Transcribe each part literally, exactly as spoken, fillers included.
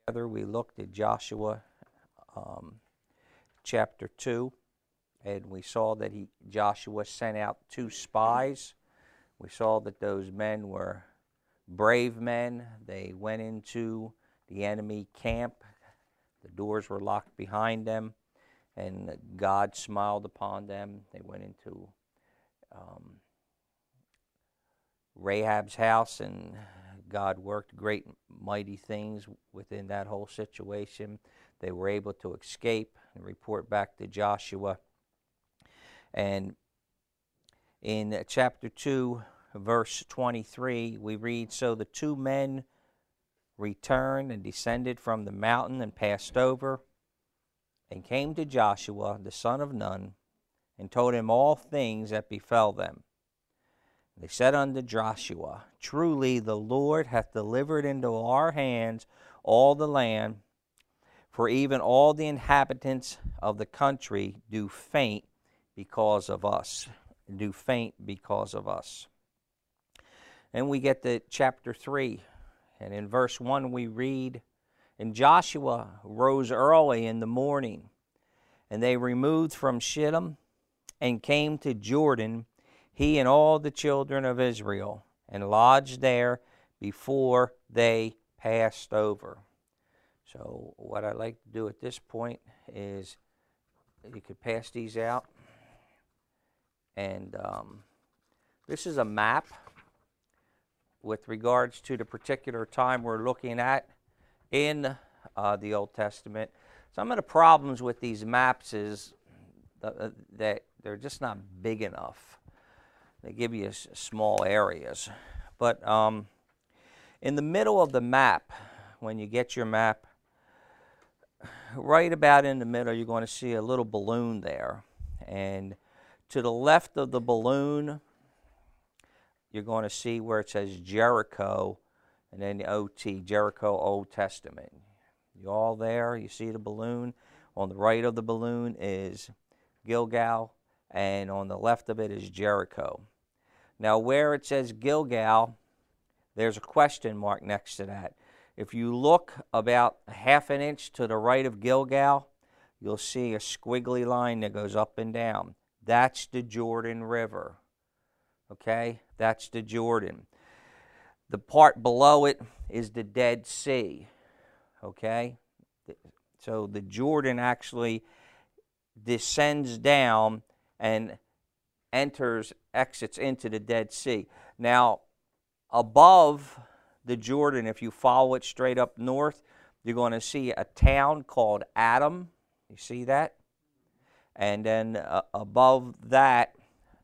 We looked at Joshua um, chapter two, and we saw that he Joshua sent out two spies. We saw that those men were brave men. They went into the enemy camp. The doors were locked behind them, and God smiled upon them. They went into um, Rahab's house, and God worked great, mighty things within that whole situation. They were able to escape and report back to Joshua. And in chapter two, verse twenty-three, we read, "So the two men returned and descended from the mountain and passed over, and came to Joshua the son of Nun, and told him all things that befell them. They said unto Joshua, Truly the Lord hath delivered into our hands all the land, for even all the inhabitants of the country do faint because of us. Do faint because of us." And we get to chapter three, and in verse one we read, "And Joshua rose early in the morning, and they removed from Shittim, and came to Jordan, he and all the children of Israel, and lodged there before they passed over." So what I'd like to do at this point is you could pass these out. And um, this is a map with regards to the particular time we're looking at in uh, the Old Testament. Some of the problems with these maps is that they're just not big enough. They give you small areas. But um, in the middle of the map, when you get your map, right about in the middle, you're going to see a little balloon there. And to the left of the balloon, you're going to see where it says Jericho, and then the O T, Jericho Old Testament. You all there? You see the balloon? On the right of the balloon is Gilgal, and on the left of it is Jericho. Now, where it says Gilgal, there's a question mark next to that. If you look about half an inch to the right of Gilgal, you'll see a squiggly line that goes up and down. That's the Jordan River. Okay? That's the Jordan. The part below it is the Dead Sea. Okay? So the Jordan actually descends down and enters, exits into the Dead Sea. Now, above the Jordan, if you follow it straight up north, you're going to see a town called Adam. You see that? And then uh, above that,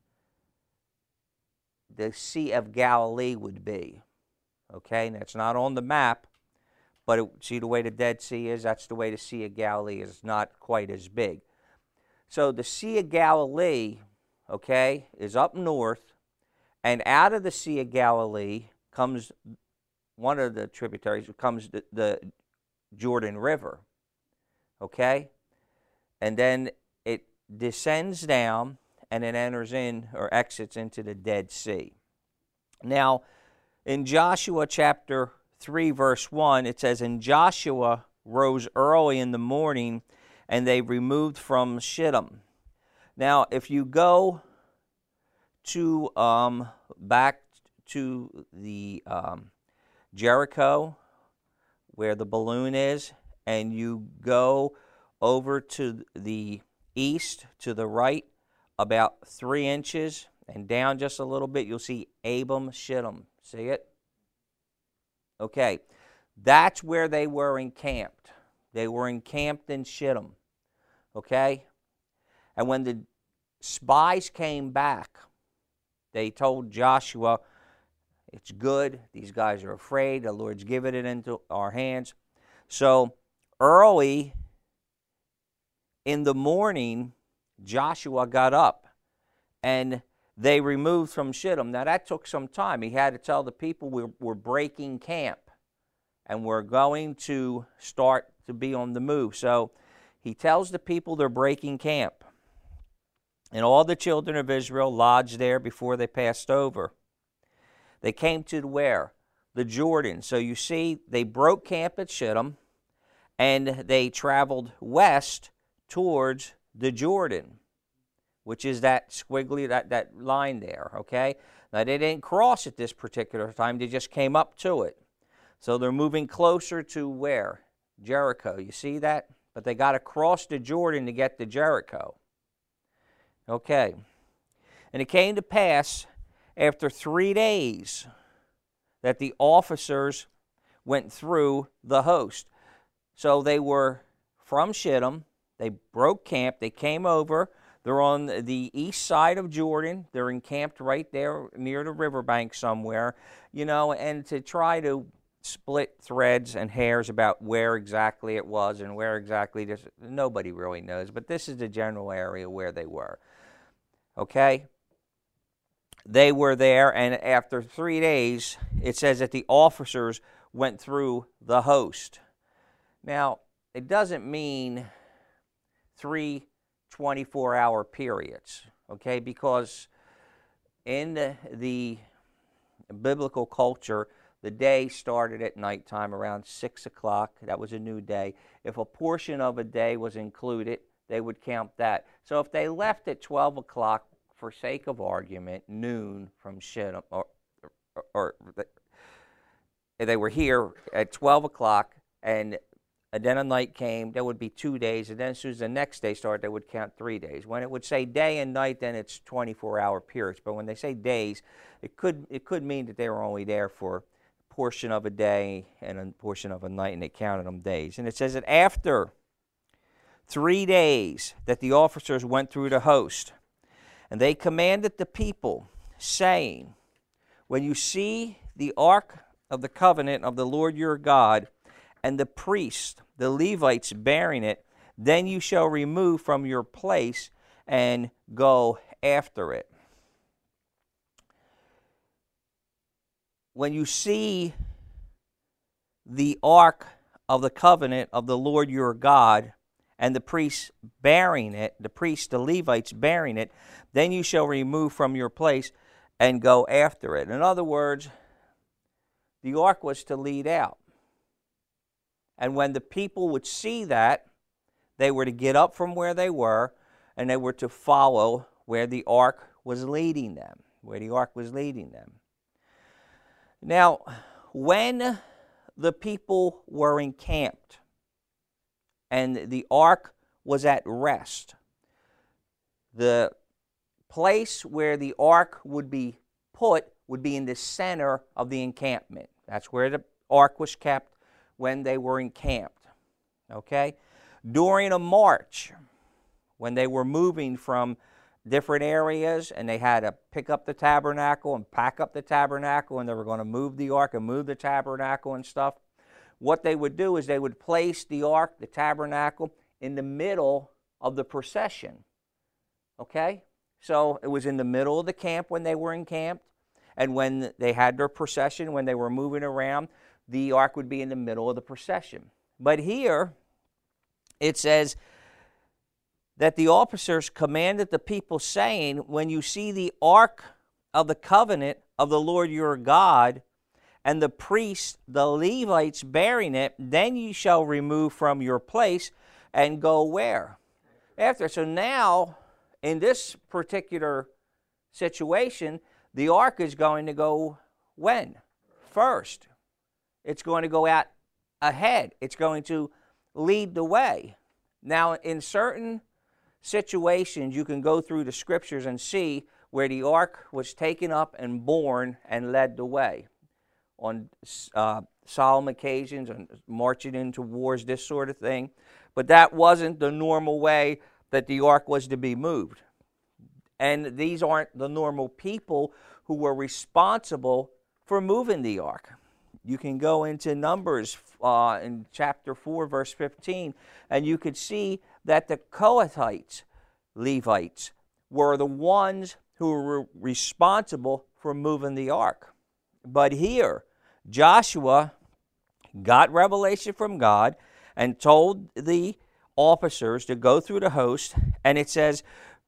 the Sea of Galilee would be. Okay, and it's not on the map, but it, see the way the Dead Sea is? That's the way the Sea of Galilee is. It's not quite as big. So the Sea of Galilee, okay, is up north, and out of the Sea of Galilee comes one of the tributaries, comes the, the Jordan River, okay? And then it descends down, and it enters in, or exits into the Dead Sea. Now, in Joshua chapter three, verse one, it says, "And Joshua rose early in the morning, and they removed from Shittim." Now, if you go to um, back to the um, Jericho, where the balloon is, and you go over to the east, to the right, about three inches, and down just a little bit, you'll see Abram Shittim. See it? Okay, that's where they were encamped. They were encamped in Shittim. Okay? And when the spies came back, they told Joshua, it's good, these guys are afraid, the Lord's given it into our hands. So early in the morning, Joshua got up, and they removed from Shittim. Now that took some time. He had to tell the people we're, we're breaking camp, and we're going to start to be on the move. So he tells the people they're breaking camp. And all the children of Israel lodged there before they passed over. They came to where? The Jordan. So you see, they broke camp at Shittim, and they traveled west towards the Jordan, which is that squiggly, that, that line there, okay? Now, they didn't cross at this particular time. They just came up to it. So they're moving closer to where? Jericho. You see that? But they got to cross the Jordan to get to Jericho. Okay. And it came to pass after three days that the officers went through the host. So they were from Shittim. They broke camp. They came over. They're on the east side of Jordan. They're encamped right there near the riverbank somewhere, you know, and to try to split threads and hairs about where exactly it was and where exactly this, nobody really knows, but this is the general area where they were. Okay? They were there, and after three days, it says that the officers went through the host. Now, it doesn't mean three twenty-four hour periods, okay? Because in the, the biblical culture, the day started at nighttime around six o'clock. That was a new day. If a portion of a day was included, they would count that. So if they left at twelve o'clock, for sake of argument, noon from Shittim, or, or, or they were here at twelve o'clock, and and then a night came, there would be two days, and then as soon as the next day started, they would count three days. When it would say day and night, then it's twenty-four hour periods. But when they say days, it could it could mean that they were only there for a portion of a day and a portion of a night, and they counted them days. And it says that after three days that the officers went through the host, and they commanded the people, saying, when you see the ark of the covenant of the Lord your God, and the priests, the Levites, bearing it, then you shall remove from your place and go after it. When you see the ark of the covenant of the Lord your God, and the priests bearing it, the priests, the Levites bearing it, then you shall remove from your place and go after it. In other words, the ark was to lead out. And when the people would see that, they were to get up from where they were, and they were to follow where the ark was leading them, where the ark was leading them. Now, when the people were encamped and the ark was at rest, the place where the ark would be put would be in the center of the encampment. That's where the ark was kept when they were encamped, okay? During a march, when they were moving from different areas and they had to pick up the tabernacle and pack up the tabernacle, and they were going to move the ark and move the tabernacle and stuff, what they would do is they would place the ark, the tabernacle, in the middle of the procession, okay? So it was in the middle of the camp when they were encamped, and when they had their procession, when they were moving around, the ark would be in the middle of the procession. But here, it says that the officers commanded the people, saying, when you see the ark of the covenant of the Lord your God, and the priests, the Levites, bearing it, then you shall remove from your place and go where? After. So now, in this particular situation, the ark is going to go when? First. It's going to go out ahead. It's going to lead the way. Now, in certain situations, you can go through the scriptures and see where the ark was taken up and borne and led the way. On uh, solemn occasions, and marching into wars, this sort of thing. But that wasn't the normal way that the ark was to be moved. And these aren't the normal people who were responsible for moving the ark. You can go into Numbers uh, in chapter four, verse fifteen, and you could see that the Kohathites, Levites, were the ones who were responsible for moving the ark. But here, Joshua got revelation from God and told the officers to go through the host, and it says,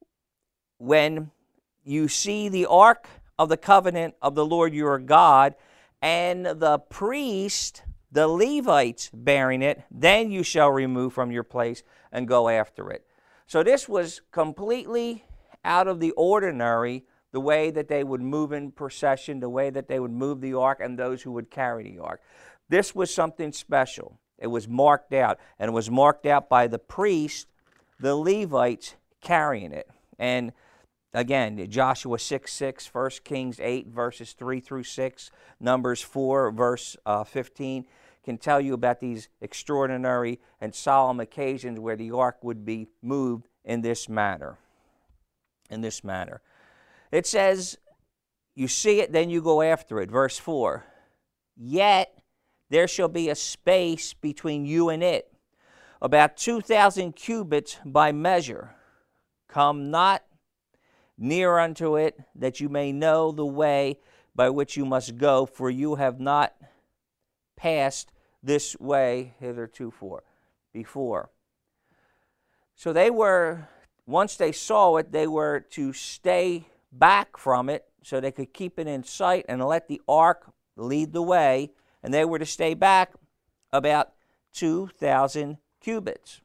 when you see the ark of the covenant of the Lord your God, and the priest, the Levites bearing it, then you shall remove from your place and go after it. So this was completely out of the ordinary, the way that they would move in procession, the way that they would move the ark, and those who would carry the ark. This was something special. It was marked out, and it was marked out by the priest, the Levites, carrying it. And again, Joshua six six, First Kings eight, verses three through six, Numbers four, verse uh, fifteen, can tell you about these extraordinary and solemn occasions where the ark would be moved in this manner. In this manner. It says, you see it, then you go after it. Verse four, yet there shall be a space between you and it, about two thousand cubits by measure. Come not near unto it, that you may know the way by which you must go, for you have not passed this way hitherto before. So they were, once they saw it, they were to stay back from it so they could keep it in sight and let the ark lead the way, and they were to stay back about two thousand cubits.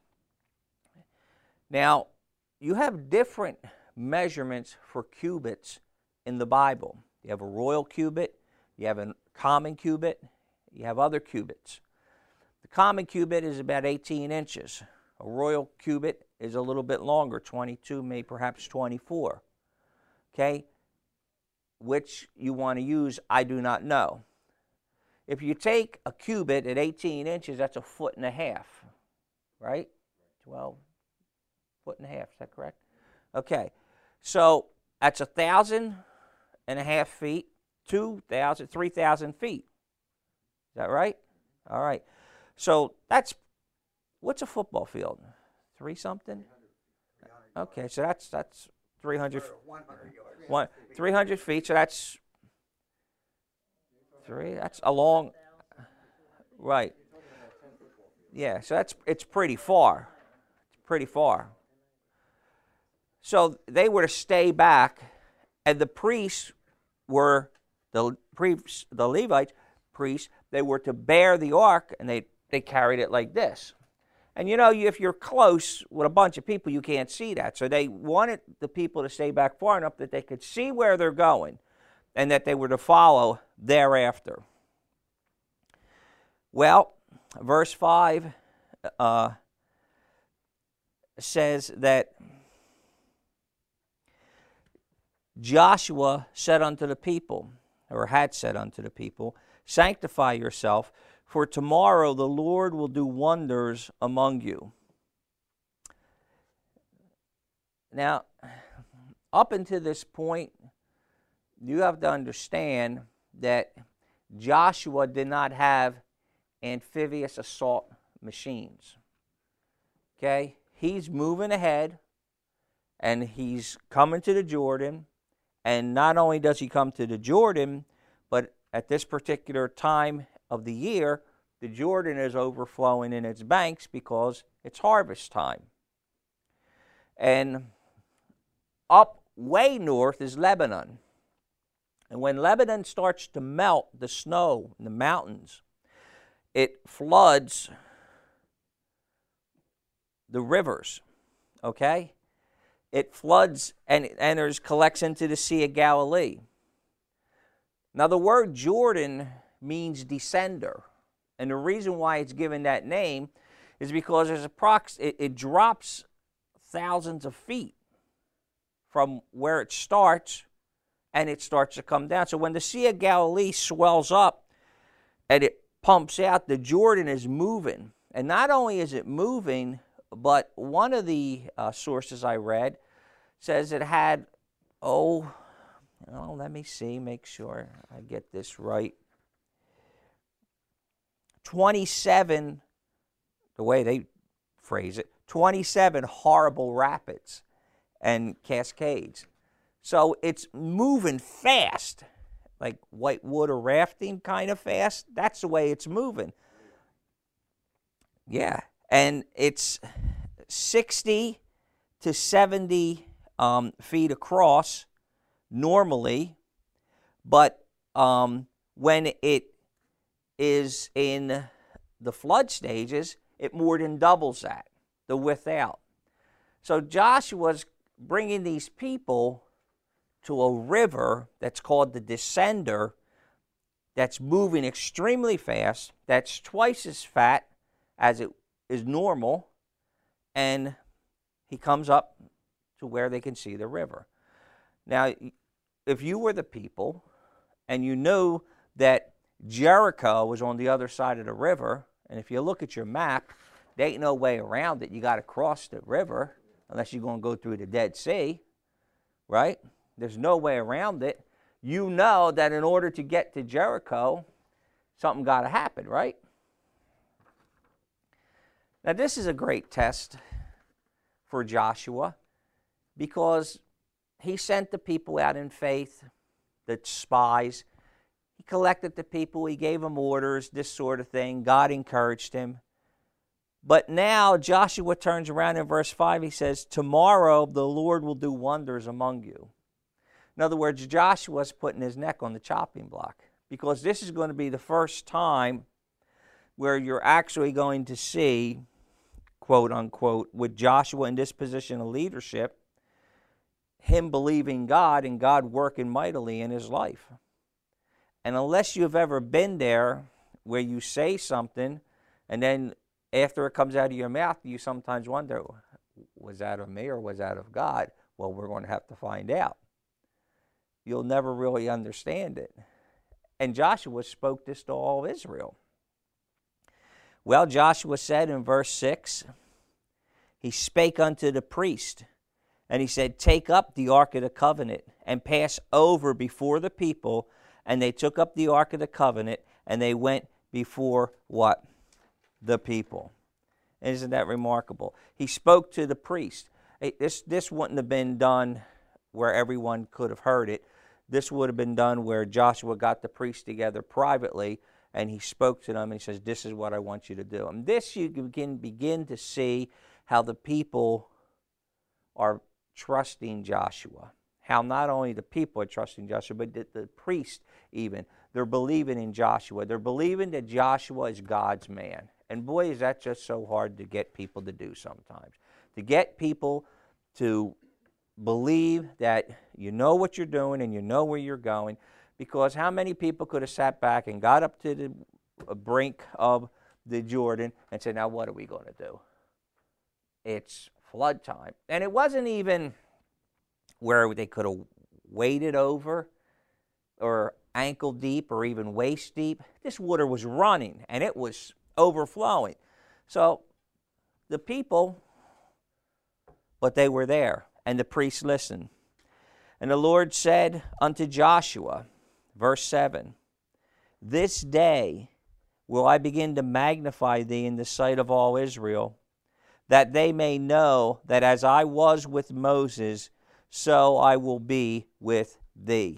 Now, you have different measurements for cubits in the Bible. You have a royal cubit, you have a common cubit, you have other cubits. The common cubit is about eighteen inches. A royal cubit is a little bit longer, twenty-two, maybe perhaps twenty-four. Okay? Which you want to use, I do not know. If you take a cubit at eighteen inches, that's a foot and a half, right? twelve, foot and a half, is that correct? Okay, so that's a thousand and a half feet, two thousand, three thousand feet. Is that right? All right. So that's, what's a football field? Three something? Okay, so that's that's three hundred. One, three hundred feet, so that's three, that's a long, right. Yeah, so that's, it's pretty far. It's pretty far. So they were to stay back, and the priests were, the priests, the Levites, priests, they were to bear the ark, and they, they carried it like this. And you know, if you're close with a bunch of people, you can't see that. So they wanted the people to stay back far enough that they could see where they're going and that they were to follow thereafter. Well, verse five uh, says that Joshua said unto the people, or had said unto the people, sanctify yourself, for tomorrow the Lord will do wonders among you. Now, up until this point, you have to understand that Joshua did not have amphibious assault machines. Okay? He's moving ahead, and he's coming to the Jordan, and not only does he come to the Jordan, but at this particular time of the year, the Jordan is overflowing in its banks because it's harvest time. And up way north is Lebanon. And when Lebanon starts to melt, the snow in the mountains, it floods the rivers, okay? It floods and it enters, collects into the Sea of Galilee. Now, the word Jordan means descender. And the reason why it's given that name is because there's approx- it, it drops thousands of feet from where it starts, and it starts to come down. So when the Sea of Galilee swells up and it pumps out, the Jordan is moving. And not only is it moving, but one of the uh, sources I read says it had, oh, oh, let me see, make sure I get this right. twenty-seven, the way they phrase it, twenty-seven horrible rapids and cascades. So it's moving fast, like whitewater rafting kind of fast. That's the way it's moving. Yeah, and it's sixty to seventy um, feet across normally, but um, when it is in the flood stages, it more than doubles that, the without. So Joshua's bringing these people to a river that's called the Descender, that's moving extremely fast, that's twice as fat as it is normal, and he comes up to where they can see the river. Now, if you were the people and you knew that Jericho was on the other side of the river, and if you look at your map, there ain't no way around it. You got to cross the river unless you're going to go through the Dead Sea, right? There's no way around it. You know that in order to get to Jericho, something got to happen, right? Now, this is a great test for Joshua because he sent the people out in faith, the spies. He collected the people. He gave them orders, this sort of thing. God encouraged him. But now Joshua turns around in verse five. He says, tomorrow the Lord will do wonders among you. In other words, Joshua's putting his neck on the chopping block because this is going to be the first time where you're actually going to see, quote unquote, with Joshua in this position of leadership, him believing God and God working mightily in his life. And unless you've ever been there where you say something and then after it comes out of your mouth, you sometimes wonder, was that of me or was that of God? Well, we're going to have to find out. You'll never really understand it. And Joshua spoke this to all of Israel. Well, Joshua said in verse six, he spake unto the priest, and he said, take up the ark of the covenant and pass over before the people. And they took up the ark of the covenant, and they went before what? The people. Isn't that remarkable? He spoke to the priest. This, this wouldn't have been done where everyone could have heard it. This would have been done where Joshua got the priests together privately, and he spoke to them, and he says, this is what I want you to do. And this you can begin to see how the people are trusting Joshua. How not only the people are trusting Joshua, but the, the priest even. They're believing in Joshua. They're believing that Joshua is God's man. And boy, is that just so hard to get people to do sometimes. To get people to believe that you know what you're doing and you know where you're going. Because how many people could have sat back and got up to the brink of the Jordan and said, now what are we going to do? It's flood time. And it wasn't even where they could have waded over or ankle deep or even waist deep. This water was running and it was overflowing. So the people, but they were there, and the priests listened. And the Lord said unto Joshua, verse seven, this day will I begin to magnify thee in the sight of all Israel, that they may know that as I was with Moses, so I will be with thee.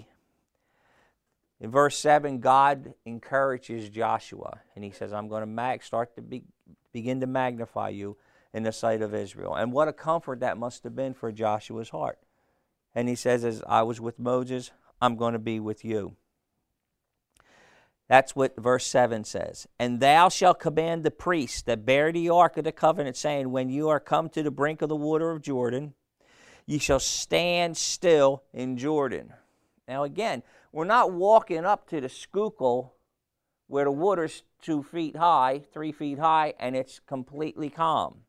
In verse seven, God encourages Joshua, and he says, I'm going to mag- start to be- begin to magnify you in the sight of Israel. And what a comfort that must have been for Joshua's heart. And he says, as I was with Moses, I'm going to be with you. That's what verse seven says. And thou shalt command the priests that bear the ark of the covenant, saying, when you are come to the brink of the water of Jordan, ye shall stand still in Jordan. Now again, we're not walking up to the Schuylkill where the water's two feet high, three feet high, and it's completely calm.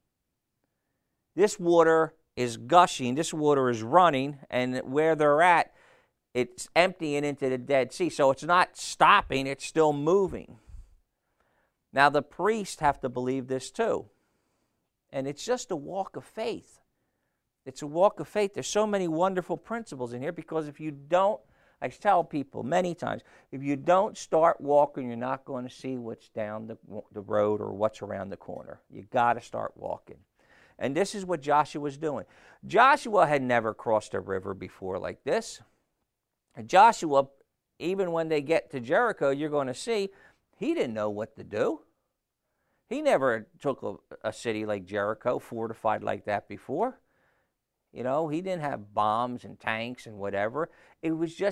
This water is gushing, this water is running, and where they're at, it's emptying into the Dead Sea. So it's not stopping, it's still moving. Now the priests have to believe this too. And it's just a walk of faith. It's a walk of faith. There's so many wonderful principles in here because if you don't, I tell people many times, if you don't start walking, you're not going to see what's down the, the road or what's around the corner. You got to start walking. And this is what Joshua was doing. Joshua had never crossed a river before like this. And Joshua, even when they get to Jericho, you're going to see, he didn't know what to do. He never took a, a city like Jericho, fortified like that before. You know, he didn't have bombs and tanks and whatever. It was just,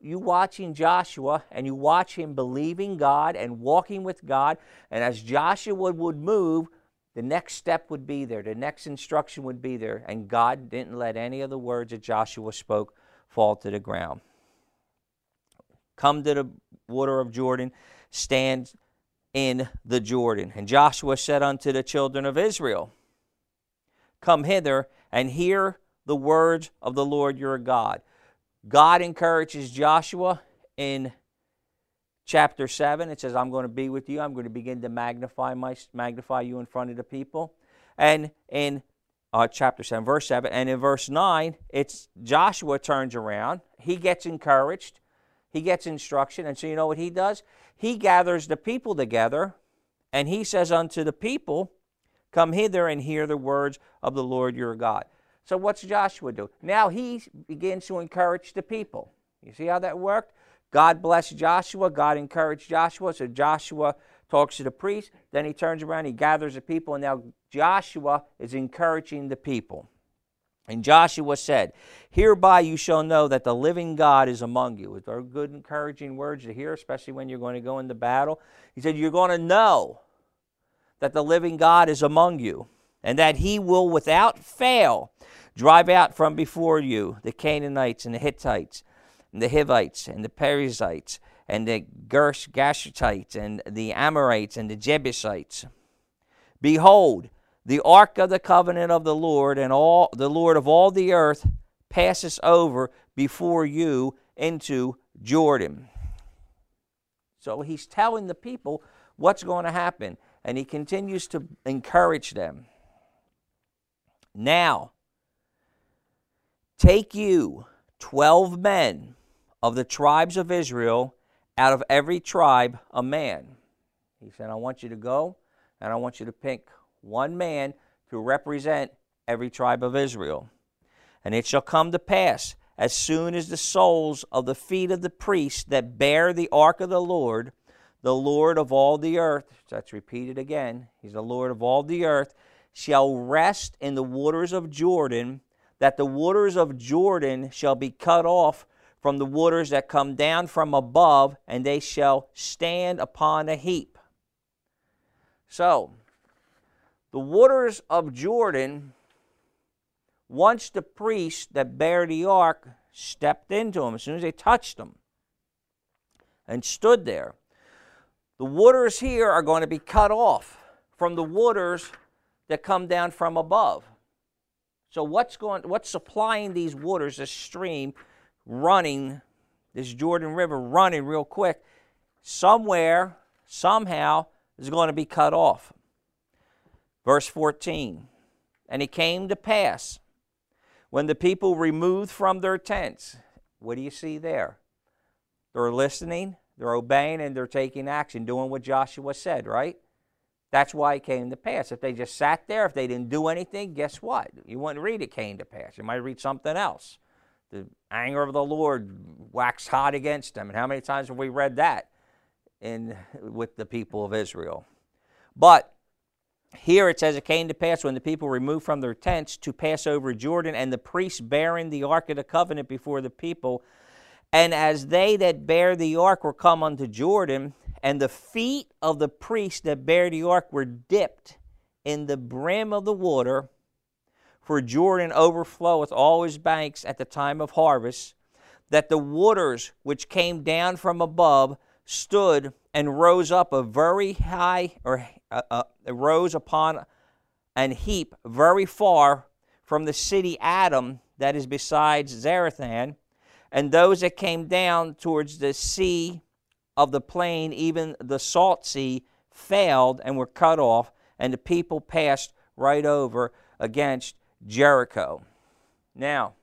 you watching Joshua, and you watch him believing God and walking with God, and as Joshua would move, the next step would be there, the next instruction would be there, and God didn't let any of the words that Joshua spoke fall to the ground. Come to the water of Jordan, stand in the Jordan. And Joshua said unto the children of Israel, come hither and hear the words of the Lord your God. God encourages Joshua in chapter seven. It says, I'm going to be with you. I'm going to begin to magnify my magnify you in front of the people. And in uh, chapter seven, verse seven, and in verse nine, it's Joshua turns around. He gets encouraged. He gets instruction. And so you know what he does? He gathers the people together, and he says unto the people, come hither and hear the words of the Lord your God. So what's Joshua do? Now he begins to encourage the people. You see how that worked? God blessed Joshua. God encouraged Joshua. So Joshua talks to the priest. Then he turns around. He gathers the people. And now Joshua is encouraging the people. And Joshua said, hereby you shall know that the living God is among you. Those are good, encouraging words to hear, especially when you're going to go into battle. He said, you're going to know that the living God is among you, and that he will without fail drive out from before you the Canaanites and the Hittites and the Hivites and the Perizzites and the Gersh Gashtites and the Amorites and the Jebusites. Behold, the ark of the covenant of the Lord and all the Lord of all the earth passes over before you into Jordan. So he's telling the people what's going to happen, and he continues to encourage them. Now, take you twelve men of the tribes of Israel, out of every tribe a man. He said, I want you to go, and I want you to pick one man to represent every tribe of Israel. And it shall come to pass, as soon as the soles of the feet of the priests that bear the ark of the Lord, the Lord of all the earth, that's repeated again, he's the Lord of all the earth, shall rest in the waters of Jordan, that the waters of Jordan shall be cut off from the waters that come down from above, and they shall stand upon a heap. So, the waters of Jordan, once the priests that bear the ark stepped into them, as soon as they touched them and stood there, the waters here are going to be cut off from the waters that come down from above. So what's going? What's supplying these waters, this stream running, this Jordan River running real quick, somewhere, somehow, is going to be cut off. Verse fourteen, and it came to pass, when the people removed from their tents, what do you see there? They're listening, they're obeying, and they're taking action, doing what Joshua said, right? That's why it came to pass. If they just sat there, if they didn't do anything, guess what? You wouldn't read it came to pass. You might read something else. The anger of the Lord waxed hot against them. And how many times have we read that in with the people of Israel? But here it says, it came to pass when the people removed from their tents to pass over Jordan, and the priests bearing the ark of the covenant before the people. And as they that bear the ark were come unto Jordan, and the feet of the priests that bear the ark were dipped in the brim of the water, for Jordan overfloweth all his banks at the time of harvest, that the waters which came down from above stood and rose up a very high, or uh, uh, rose upon an heap very far from the city Adam that is besides Zarethan, and those that came down towards the sea of the plain, even the salt sea, failed and were cut off, and the people passed right over against Jericho. Now,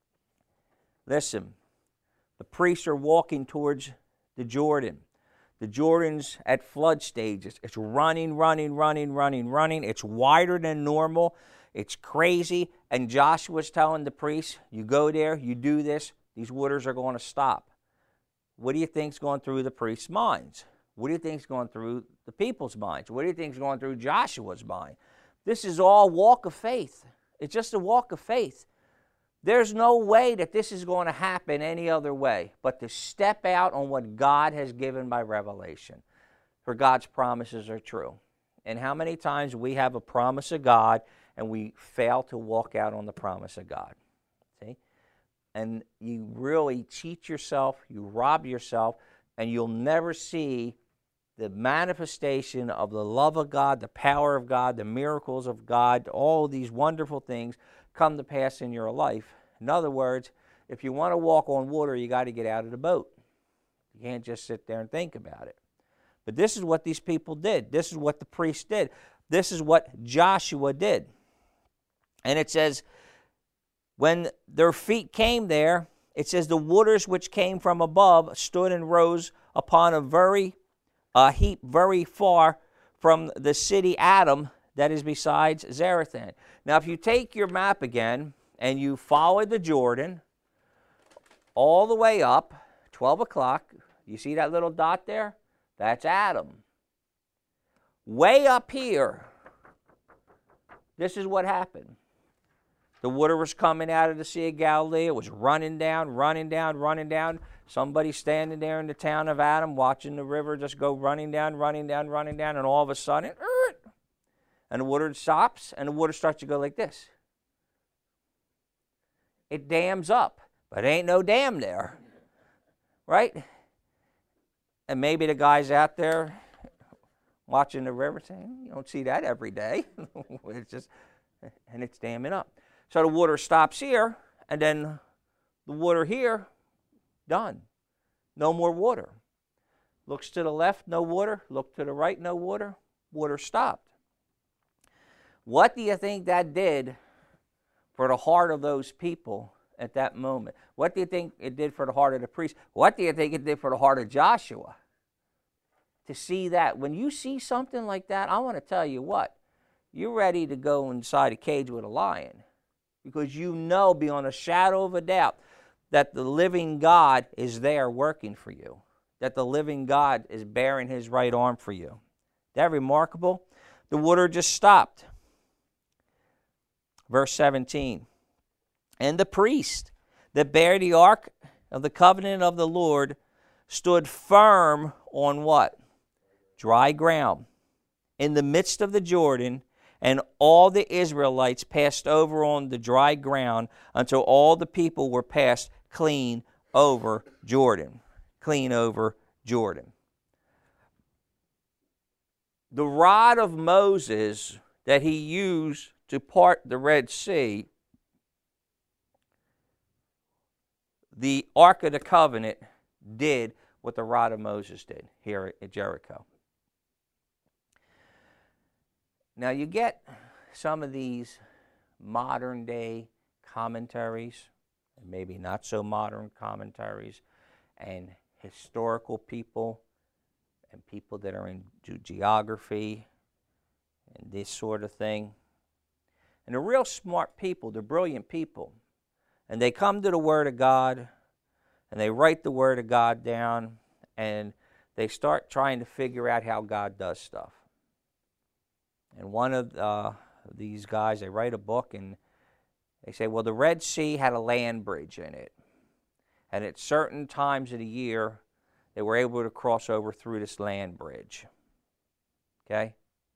listen, the priests are walking towards the Jordan. The Jordan's at flood stages. It's running, running, running, running, running. It's wider than normal. It's crazy. And Joshua's telling the priests, you go there, you do this, these waters are going to stop. What do you think's going through the priests' minds? What do you think's going through the people's minds? What do you think's going through Joshua's mind? This is all walk of faith. It's just a walk of faith. There's no way that this is going to happen any other way but to step out on what God has given by revelation. For God's promises are true. And how many times we have a promise of God and we fail to walk out on the promise of God? See? And you really cheat yourself, you rob yourself, and you'll never see the manifestation of the love of God, the power of God, the miracles of God, all these wonderful things come to pass in your life. In other words, if you want to walk on water, you got to get out of the boat. You can't just sit there and think about it. But this is what these people did. This is what the priests did. This is what Joshua did. And it says, when their feet came there, it says, the waters which came from above stood and rose upon a very a heap very far from the city Adam that is besides Zarethan. Now, if you take your map again and you follow the Jordan all the way up, twelve o'clock, you see that little dot there? That's Adam. Way up here, this is what happened. The water was coming out of the Sea of Galilee. It was running down, running down, running down. Somebody standing there in the town of Adam watching the river just go running down, running down, running down, and all of a sudden, and the water stops, and the water starts to go like this. It dams up, but ain't no dam there, right? And maybe the guys out there watching the river saying, you don't see that every day. It's just, and it's damming up. So the water stops here, and then the water here, done. No more water. Looks to the left, no water. Look to the right, no water. Water stopped. What do you think that did for the heart of those people at that moment? What do you think it did for the heart of the priest? What do you think it did for the heart of Joshua? To see that. When you see something like that, I want to tell you what. You're ready to go inside a cage with a lion. Because you know beyond a shadow of a doubt that the living God is there working for you. That the living God is bearing his right arm for you. Isn't that remarkable? The water just stopped. Verse seventeen. And the priest that bare the ark of the covenant of the Lord stood firm on what? Dry ground. In the midst of the Jordan, and all the Israelites passed over on the dry ground until all the people were passed clean over Jordan. Clean over Jordan. The rod of Moses that he used to part the Red Sea, the Ark of the Covenant did what the rod of Moses did here at Jericho. Now you get some of these modern day commentaries, and maybe not so modern commentaries, and historical people, and people that are into geography, and this sort of thing. And they're real smart people, they're brilliant people. And they come to the Word of God, and they write the Word of God down, and they start trying to figure out how God does stuff. And one of uh, these guys, they write a book, and they say, well, the Red Sea had a land bridge in it. And at certain times of the year, they were able to cross over through this land bridge. Okay?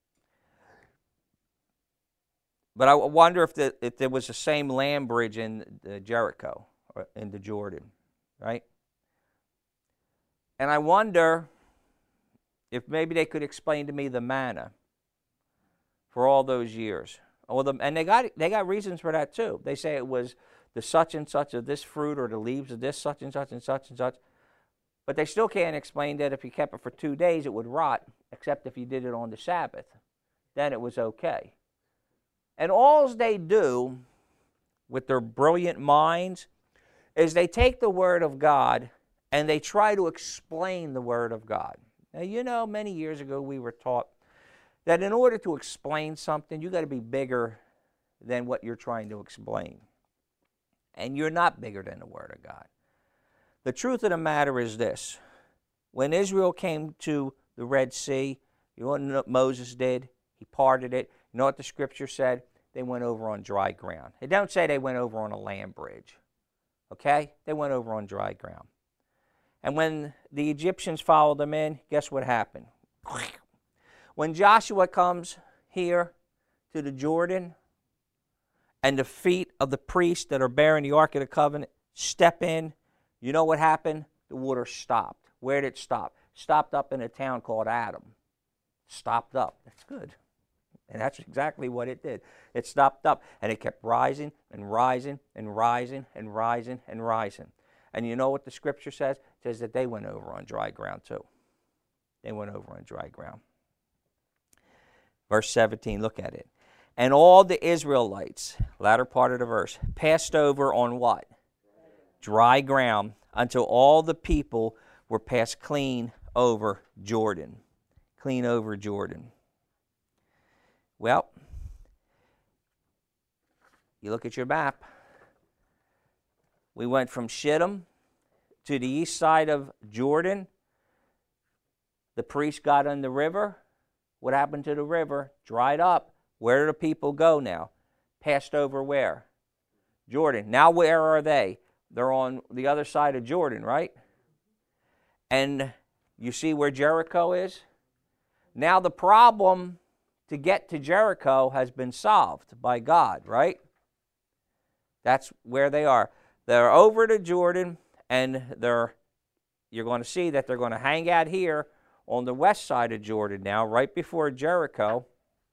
But I wonder if, the, if there was the same land bridge in the Jericho, or in the Jordan, right? And I wonder if maybe they could explain to me the manna for all those years. Well, the, and they got they got reasons for that too. They say it was the such and such of this fruit or the leaves of this such and such and such and such. But they still can't explain that if you kept it for two days, it would rot, except if you did it on the Sabbath. Then it was okay. And all they do with their brilliant minds is they take the Word of God and they try to explain the Word of God. Now, you know, many years ago we were taught that in order to explain something, you got to be bigger than what you're trying to explain. And you're not bigger than the Word of God. The truth of the matter is this. When Israel came to the Red Sea, you know what Moses did? He parted it. You know what the Scripture said? they went over on dry ground. It don't say they went over on a land bridge. Okay? They went over on dry ground. And when the Egyptians followed them in, guess what happened? When Joshua comes here to the Jordan, and the feet of the priests that are bearing the Ark of the Covenant step in, you know what happened? The water stopped. Where did it stop? Stopped up in a town called Adam. Stopped up. That's good. And that's exactly what it did. It stopped up, and it kept rising and rising and rising and rising and rising. And you know what the scripture says? It says that they went over on dry ground too. They went over on dry ground. Verse seventeen, look at it. And all the Israelites, latter part of the verse, passed over on what? Dry ground, until all the people were passed clean over Jordan. Clean over Jordan. Well, you look at your map. We went from Shittim to the east side of Jordan. The priests got in the river. What happened to the river? Dried up. Where do the people go now? Passed over where? Jordan. Now where are they? They're on the other side of Jordan, right? And you see where Jericho is? Now the problem to get to Jericho has been solved by God, right? That's where they are. They're over to Jordan, and they're you're going to see that they're going to hang out here on the west side of Jordan now, right before Jericho.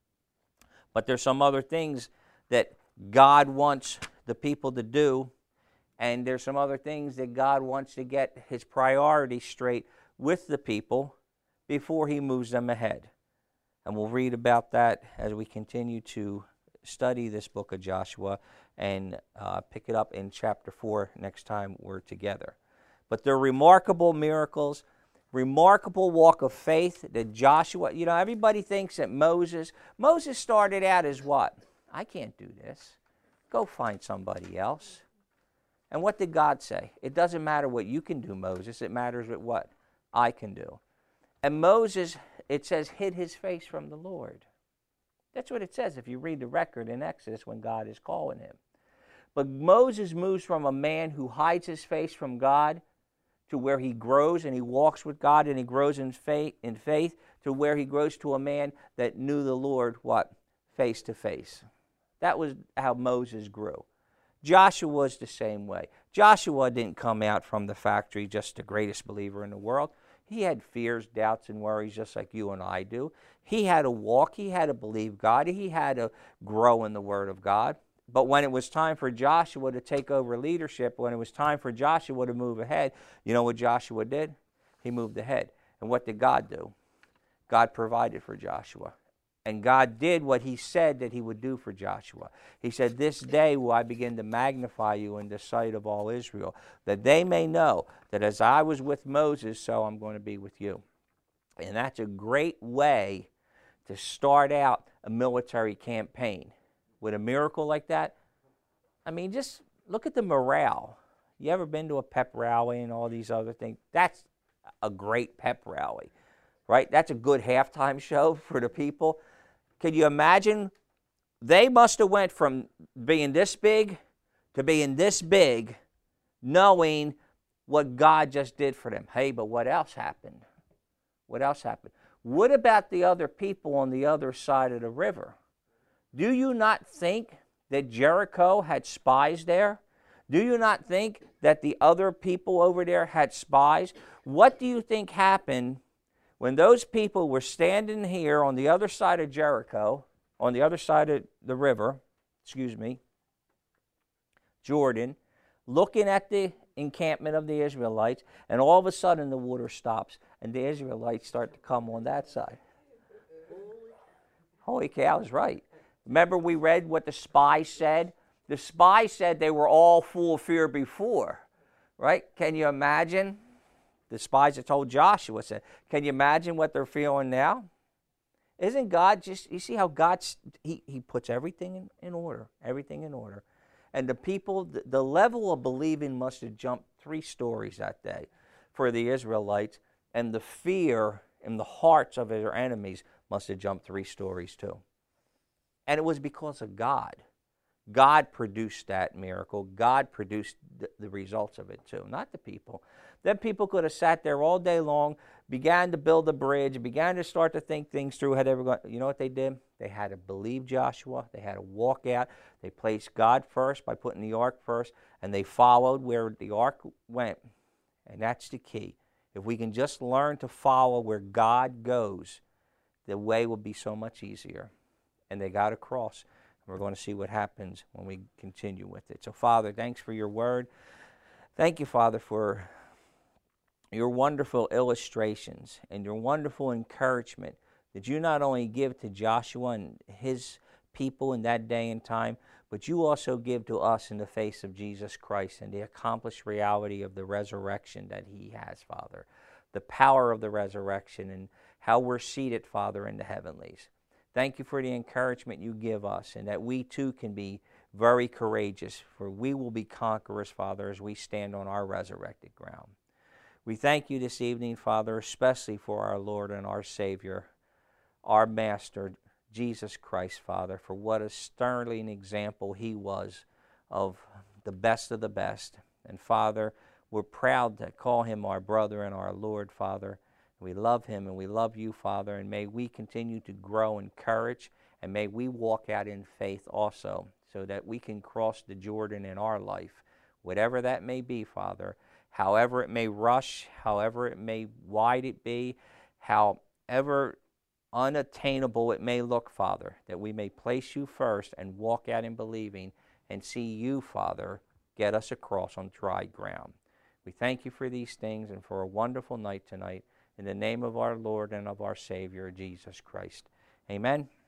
But there's some other things that God wants the people to do, and there's some other things that God wants to get his priorities straight with the people before he moves them ahead. And we'll read about that as we continue to study this book of Joshua and uh, pick it up in chapter four next time we're together. But they're remarkable miracles, remarkable walk of faith that Joshua, you know, everybody thinks that Moses, Moses started out as what? I can't do this. Go find somebody else. And what did God say? It doesn't matter what you can do, Moses. It matters what I can do. And Moses, it says, hid his face from the Lord. That's what it says if you read the record in Exodus when God is calling him. But Moses moves from a man who hides his face from God to where he grows and he walks with God and he grows in faith, in faith to where he grows to a man that knew the Lord, what? Face to face. That was how Moses grew. Joshua was the same way. Joshua didn't come out from the factory just the greatest believer in the world. He had fears, doubts, and worries just like you and I do. He had to walk. He had to believe God. He had to grow in the Word of God. But when it was time for Joshua to take over leadership, when it was time for Joshua to move ahead, you know what Joshua did? He moved ahead. And what did God do? God provided for Joshua. And God did what he said that he would do for Joshua. He said, this day will I begin to magnify you in the sight of all Israel, that they may know that as I was with Moses, so I'm going to be with you. And that's a great way to start out a military campaign. With a miracle like that, I mean, just look at the morale. You ever been to a pep rally and all these other things? That's a great pep rally, right? That's a good halftime show for the people. Can you imagine? They must have went from being this big to being this big, knowing what God just did for them. Hey, but what else happened? What else happened? What about the other people on the other side of the river? Do you not think that Jericho had spies there? Do you not think that the other people over there had spies? What do you think happened when those people were standing here on the other side of Jericho, on the other side of the river, excuse me, Jordan, looking at the encampment of the Israelites, and all of a sudden the water stops, and the Israelites start to come on that side? Holy cow, I was right. Remember we read what the spies said? The spies said they were all full of fear before, right? Can you imagine? The spies that told Joshua said, can you imagine what they're feeling now? Isn't God just, you see how God, he, he puts everything in, in order, everything in order. And the people, the, the level of believing must have jumped three stories that day for the Israelites, and the fear in the hearts of their enemies must have jumped three stories too. And it was because of God. God produced that miracle. God produced the, the results of it too, not the people. Then people could have sat there all day long, began to build a bridge, began to start to think things through. Had ever gone, you know what they did? They had to believe Joshua. They had to walk out. They placed God first by putting the ark first, and they followed where the ark went. And that's the key. If we can just learn to follow where God goes, the way will be so much easier. And they got across. We're going to see what happens when we continue with it. So, Father, thanks for your word. Thank you, Father, for your wonderful illustrations and your wonderful encouragement that you not only give to Joshua and his people in that day and time, but you also give to us in the face of Jesus Christ and the accomplished reality of the resurrection that he has, Father. The power of the resurrection and how we're seated, Father, in the heavenlies. Thank you for the encouragement you give us, and that we too can be very courageous, for we will be conquerors, Father, as we stand on our resurrected ground. We thank you this evening, Father, especially for our Lord and our Savior, our Master, Jesus Christ, Father, for what a sterling example he was of the best of the best. And, Father, we're proud to call him our brother and our Lord, Father. We love him and we love you, Father, and may we continue to grow in courage, and may we walk out in faith also, so that we can cross the Jordan in our life, whatever that may be, Father, however it may rush, however it may wide it be, however unattainable it may look, Father, that we may place you first and walk out in believing and see you, Father, get us across on dry ground. We thank you for these things and for a wonderful night tonight. In the name of our Lord and of our Savior, Jesus Christ. Amen.